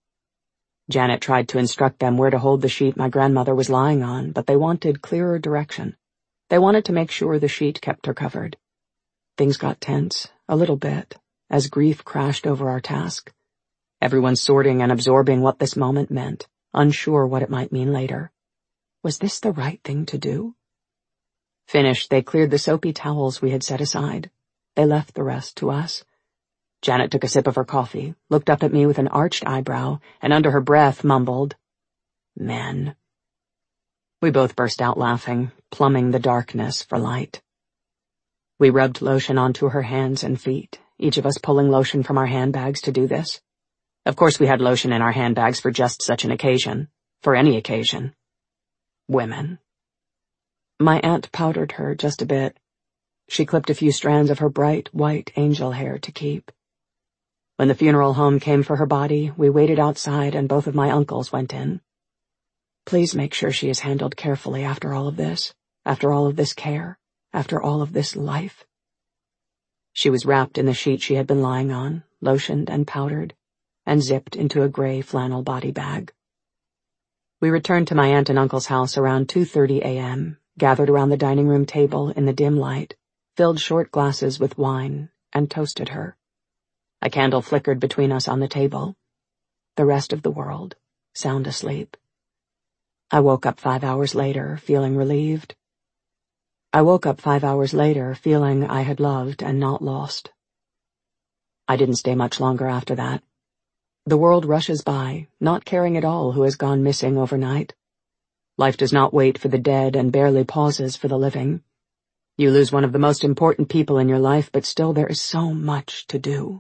Janet tried to instruct them where to hold the sheet my grandmother was lying on, but they wanted clearer direction. They wanted to make sure the sheet kept her covered. Things got tense, a little bit, as grief crashed over our task. Everyone sorting and absorbing what this moment meant, unsure what it might mean later. Was this the right thing to do? Finished, they cleared the soapy towels we had set aside. They left the rest to us. Janet took a sip of her coffee, looked up at me with an arched eyebrow, and under her breath mumbled, "Men." We both burst out laughing, plumbing the darkness for light. We rubbed lotion onto her hands and feet, each of us pulling lotion from our handbags to do this. Of course we had lotion in our handbags for just such an occasion, for any occasion. Women. My aunt powdered her just a bit. She clipped a few strands of her bright, white angel hair to keep. When the funeral home came for her body, we waited outside and both of my uncles went in. Please make sure she is handled carefully after all of this, after all of this care, after all of this life. She was wrapped in the sheet she had been lying on, lotioned and powdered, and zipped into a gray flannel body bag. We returned to my aunt and uncle's house around two thirty a m, gathered around the dining room table in the dim light, filled short glasses with wine, and toasted her. A candle flickered between us on the table. The rest of the world, sound asleep. I woke up five hours later, feeling relieved. I woke up five hours later, feeling I had loved and not lost. I didn't stay much longer after that. The world rushes by, not caring at all who has gone missing overnight. Life does not wait for the dead and barely pauses for the living. You lose one of the most important people in your life, but still there is so much to do.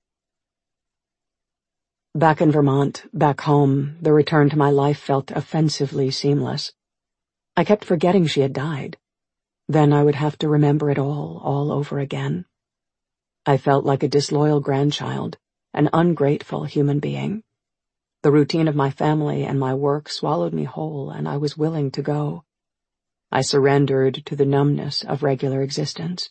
Back in Vermont, back home, the return to my life felt offensively seamless. I kept forgetting she had died. Then I would have to remember it all, all over again. I felt like a disloyal grandchild, an ungrateful human being. The routine of my family and my work swallowed me whole, and I was willing to go. I surrendered to the numbness of regular existence.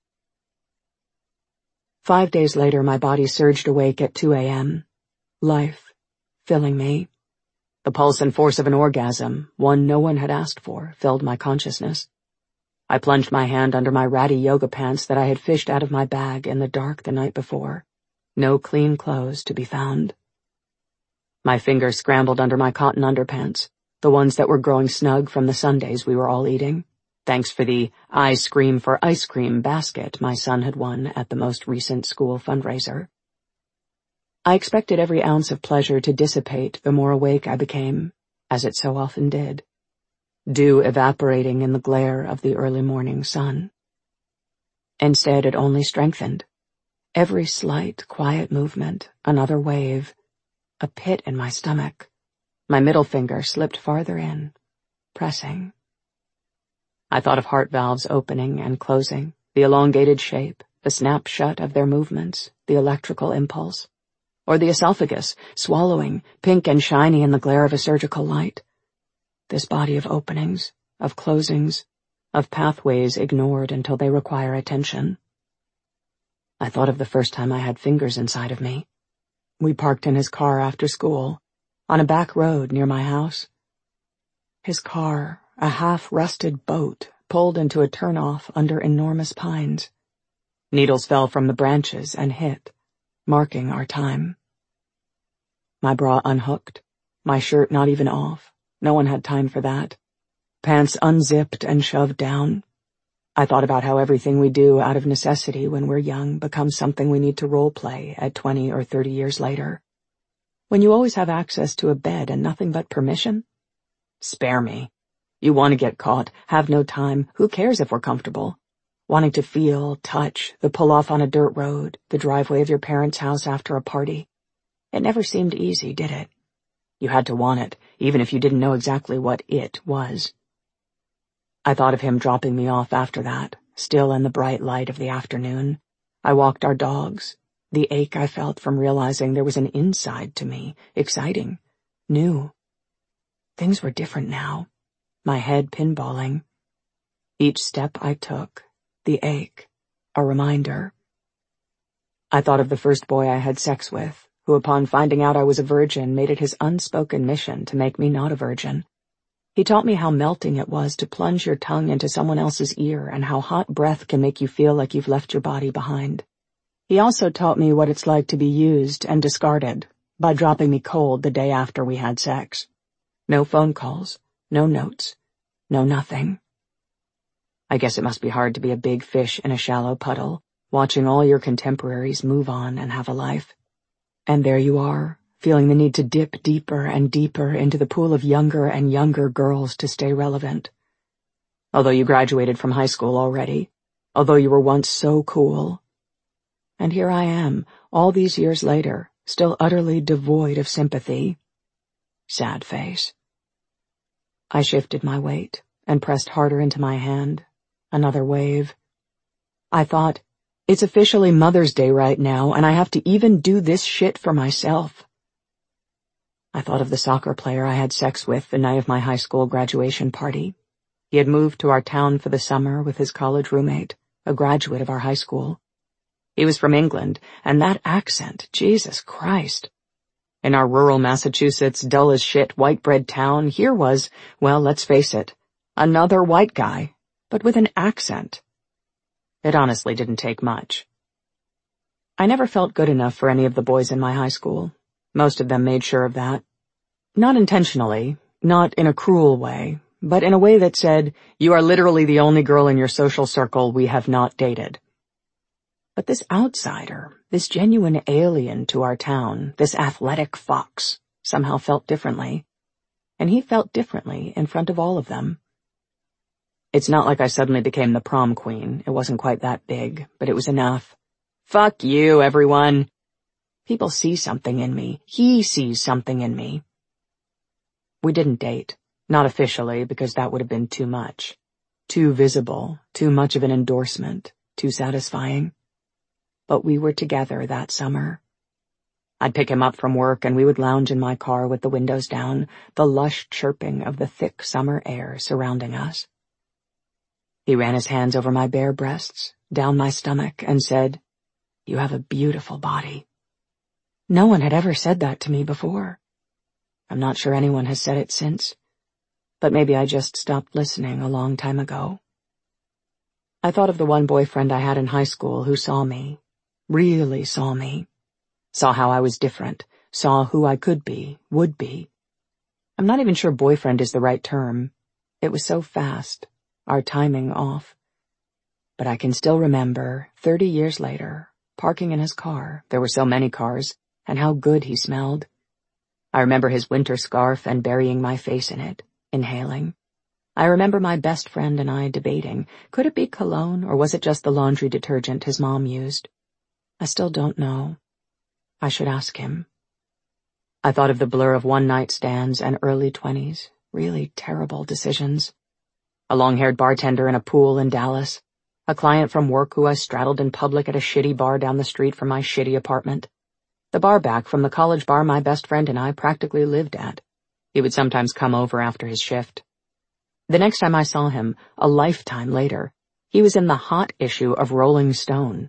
Five days later, my body surged awake at two a m Life, filling me. The pulse and force of an orgasm, one no one had asked for, filled my consciousness. I plunged my hand under my ratty yoga pants that I had fished out of my bag in the dark the night before. No clean clothes to be found. My fingers scrambled under my cotton underpants, the ones that were growing snug from the sundaes we were all eating, thanks for the I Scream for Ice Cream basket my son had won at the most recent school fundraiser. I expected every ounce of pleasure to dissipate the more awake I became, as it so often did, dew evaporating in the glare of the early morning sun. Instead, it only strengthened. Every slight, quiet movement, another wave, a pit in my stomach. My middle finger slipped farther in, pressing. I thought of heart valves opening and closing, the elongated shape, the snap shut of their movements, the electrical impulse. Or the esophagus, swallowing, pink and shiny in the glare of a surgical light. This body of openings, of closings, of pathways ignored until they require attention. I thought of the first time I had fingers inside of me. We parked in his car after school, on a back road near my house. His car, a half-rusted boat, pulled into a turnoff under enormous pines. Needles fell from the branches and hit, marking our time. My bra unhooked, my shirt not even off. No one had time for that. Pants unzipped and shoved down. I thought about how everything we do out of necessity when we're young becomes something we need to role-play at twenty or thirty years later. When you always have access to a bed and nothing but permission? Spare me. You want to get caught, have no time, who cares if we're comfortable? Wanting to feel, touch, the pull-off on a dirt road, the driveway of your parents' house after a party. It never seemed easy, did it? You had to want it, even if you didn't know exactly what it was. I thought of him dropping me off after that, still in the bright light of the afternoon. I walked our dogs. The ache I felt from realizing there was an inside to me, exciting, new. Things were different now, my head pinballing. Each step I took, the ache, a reminder. I thought of the first boy I had sex with, who upon finding out I was a virgin made it his unspoken mission to make me not a virgin. He taught me how melting it was to plunge your tongue into someone else's ear and how hot breath can make you feel like you've left your body behind. He also taught me what it's like to be used and discarded by dropping me cold the day after we had sex. No phone calls, no notes, no nothing. I guess it must be hard to be a big fish in a shallow puddle, watching all your contemporaries move on and have a life. And there you are, feeling the need to dip deeper and deeper into the pool of younger and younger girls to stay relevant. Although you graduated from high school already, although you were once so cool. And here I am, all these years later, still utterly devoid of sympathy. Sad face. I shifted my weight and pressed harder into my hand. Another wave. I thought, it's officially Mother's Day right now, and I have to even do this shit for myself. I thought of the soccer player I had sex with the night of my high school graduation party. He had moved to our town for the summer with his college roommate, a graduate of our high school. He was from England, and that accent, Jesus Christ. In our rural Massachusetts, dull as shit, white bread town, here was, well, let's face it, another white guy, but with an accent. It honestly didn't take much. I never felt good enough for any of the boys in my high school. Most of them made sure of that. Not intentionally, not in a cruel way, but in a way that said, you are literally the only girl in your social circle we have not dated. But this outsider, this genuine alien to our town, this athletic fox, somehow felt differently. And he felt differently in front of all of them. It's not like I suddenly became the prom queen. It wasn't quite that big, but it was enough. Fuck you, everyone. People see something in me. He sees something in me. We didn't date. Not officially, because that would have been too much. Too visible, too much of an endorsement, too satisfying. But we were together that summer. I'd pick him up from work and we would lounge in my car with the windows down, the lush chirping of the thick summer air surrounding us. He ran his hands over my bare breasts, down my stomach, and said, "You have a beautiful body." No one had ever said that to me before. I'm not sure anyone has said it since, but maybe I just stopped listening a long time ago. I thought of the one boyfriend I had in high school who saw me, really saw me, saw how I was different, saw who I could be, would be. I'm not even sure boyfriend is the right term. It was so fast, our timing off. But I can still remember, thirty years later, parking in his car, there were so many cars, and how good he smelled. I remember his winter scarf and burying my face in it, inhaling. I remember my best friend and I debating, could it be cologne or was it just the laundry detergent his mom used? I still don't know. I should ask him. I thought of the blur of one-night stands and early twenties, really terrible decisions. A long-haired bartender in a pool in Dallas, a client from work who I straddled in public at a shitty bar down the street from my shitty apartment, the bar back from the college bar my best friend and I practically lived at. He would sometimes come over after his shift. The next time I saw him, a lifetime later, he was in the hot issue of Rolling Stone.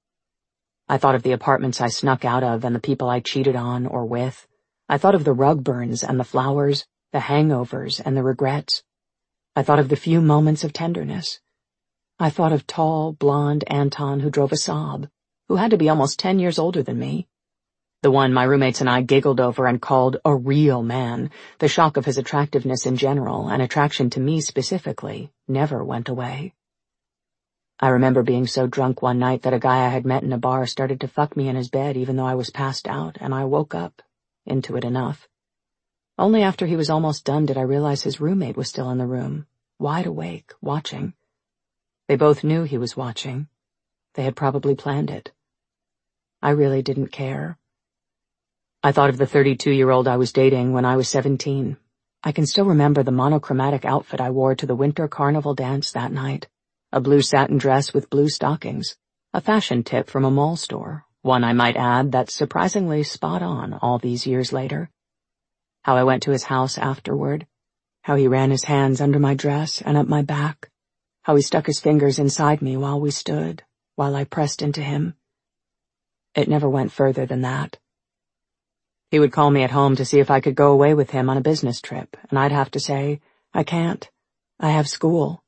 I thought of the apartments I snuck out of and the people I cheated on or with. I thought of the rug burns and the flowers, the hangovers and the regrets. I thought of the few moments of tenderness. I thought of tall, blonde Anton who drove a Saab, who had to be almost ten years older than me. The one my roommates and I giggled over and called a real man. The shock of his attractiveness in general, and attraction to me specifically, never went away. I remember being so drunk one night that a guy I had met in a bar started to fuck me in his bed even though I was passed out, and I woke up, into it enough. Only after he was almost done did I realize his roommate was still in the room, wide awake, watching. They both knew he was watching. They had probably planned it. I really didn't care. I thought of the thirty-two-year-old I was dating when I was seventeen. I can still remember the monochromatic outfit I wore to the winter carnival dance that night. A blue satin dress with blue stockings. A fashion tip from a mall store. One, I might add, that's surprisingly spot on all these years later. How I went to his house afterward. How he ran his hands under my dress and up my back. How he stuck his fingers inside me while we stood, while I pressed into him. It never went further than that. He would call me at home to see if I could go away with him on a business trip, and I'd have to say, I can't. I have school.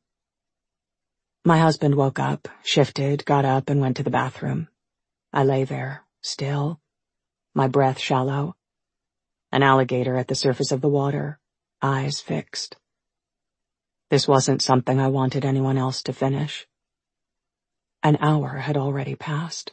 My husband woke up, shifted, got up, and went to the bathroom. I lay there, still, my breath shallow. An alligator at the surface of the water, eyes fixed. This wasn't something I wanted anyone else to finish. An hour had already passed.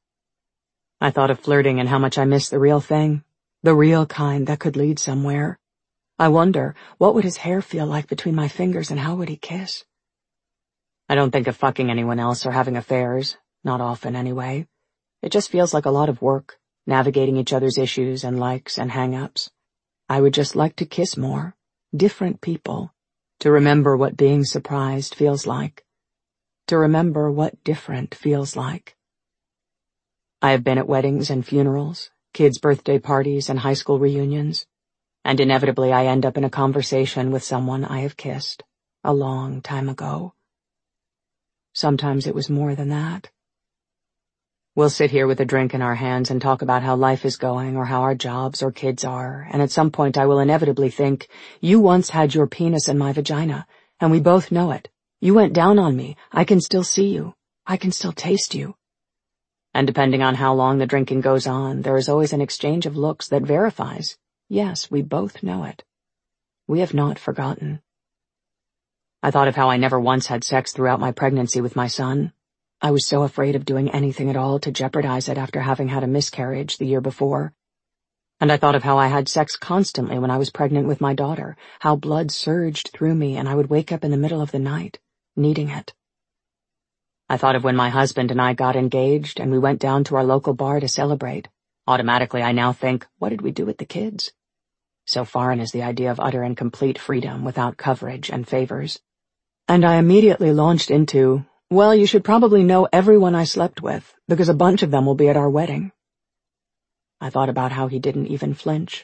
I thought of flirting and how much I missed the real thing. The real kind that could lead somewhere. I wonder, what would his hair feel like between my fingers and how would he kiss? I don't think of fucking anyone else or having affairs, not often anyway. It just feels like a lot of work, navigating each other's issues and likes and hang-ups. I would just like to kiss more, different people, to remember what being surprised feels like, to remember what different feels like. I have been at weddings and funerals, kids' birthday parties and high school reunions, and inevitably I end up in a conversation with someone I have kissed a long time ago. Sometimes it was more than that. We'll sit here with a drink in our hands and talk about how life is going or how our jobs or kids are, and at some point I will inevitably think, you once had your penis in my vagina, and we both know it. You went down on me. I can still see you. I can still taste you. And depending on how long the drinking goes on, there is always an exchange of looks that verifies, yes, we both know it. We have not forgotten. I thought of how I never once had sex throughout my pregnancy with my son. I was so afraid of doing anything at all to jeopardize it after having had a miscarriage the year before. And I thought of how I had sex constantly when I was pregnant with my daughter, how blood surged through me and I would wake up in the middle of the night, needing it. I thought of when my husband and I got engaged and we went down to our local bar to celebrate. Automatically I now think, what did we do with the kids? So foreign is the idea of utter and complete freedom without coverage and favors. And I immediately launched into, well, you should probably know everyone I slept with, because a bunch of them will be at our wedding. I thought about how he didn't even flinch.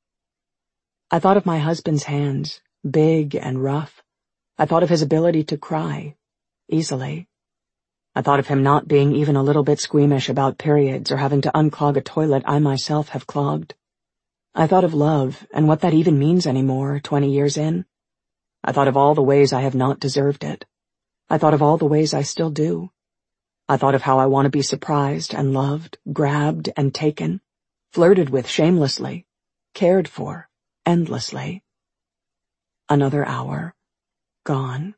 I thought of my husband's hands, big and rough. I thought of his ability to cry, easily. I thought of him not being even a little bit squeamish about periods or having to unclog a toilet I myself have clogged. I thought of love and what that even means anymore, twenty years in. I thought of all the ways I have not deserved it. I thought of all the ways I still do. I thought of how I want to be surprised and loved, grabbed and taken, flirted with shamelessly, cared for, endlessly. Another hour. Gone.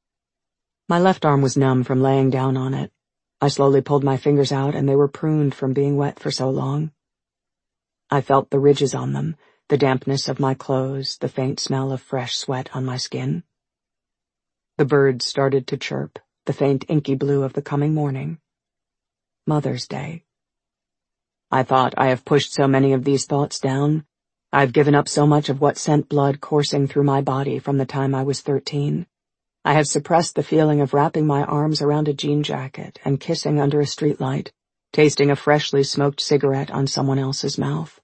My left arm was numb from laying down on it. I slowly pulled my fingers out and they were pruned from being wet for so long. I felt the ridges on them, the dampness of my clothes, the faint smell of fresh sweat on my skin. The birds started to chirp, the faint inky blue of the coming morning. Mother's Day. I thought, I have pushed so many of these thoughts down. I've given up so much of what sent blood coursing through my body from the time I was thirteen. I have suppressed the feeling of wrapping my arms around a jean jacket and kissing under a streetlight, tasting a freshly smoked cigarette on someone else's mouth.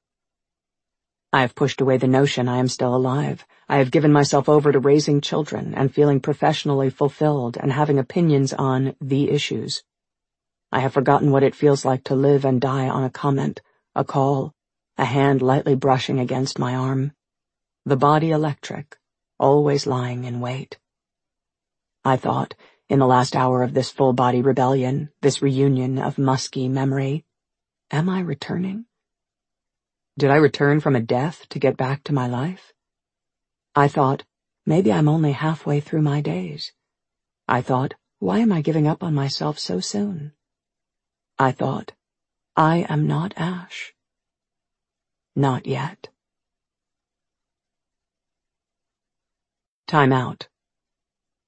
I have pushed away the notion I am still alive. I have given myself over to raising children and feeling professionally fulfilled and having opinions on the issues. I have forgotten what it feels like to live and die on a comment, a call, a hand lightly brushing against my arm. The body electric, always lying in wait. I thought, in the last hour of this full-body rebellion, this reunion of musky memory, am I returning? Did I return from a death to get back to my life? I thought, maybe I'm only halfway through my days. I thought, why am I giving up on myself so soon? I thought, I am not Ash. Not yet. Time out.